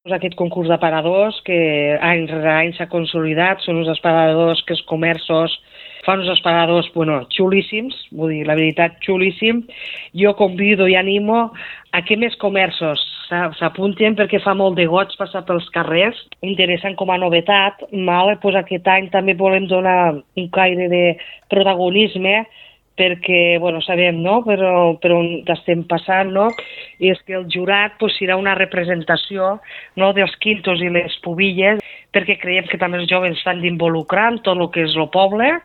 Aquest concurs d'aparadors que any rere any s'ha consolidat, són uns aparadors que els comerços fan uns aparadors, xulíssims, vull dir, la veritat, xulíssim. Jo convido i animo a que més comerços s'apuntin perquè fa molt de goig passar pels carrers, interessant com a novetat. Pues aquest any també volem donar un caire de protagonisme perquè, sabem, no?, per on estem passant, no?, i és que el jurat serà una representació, no?, dels quintos i les pubilles, perquè creiem que també els joves s'han d'involucrar en tot el que és el poble,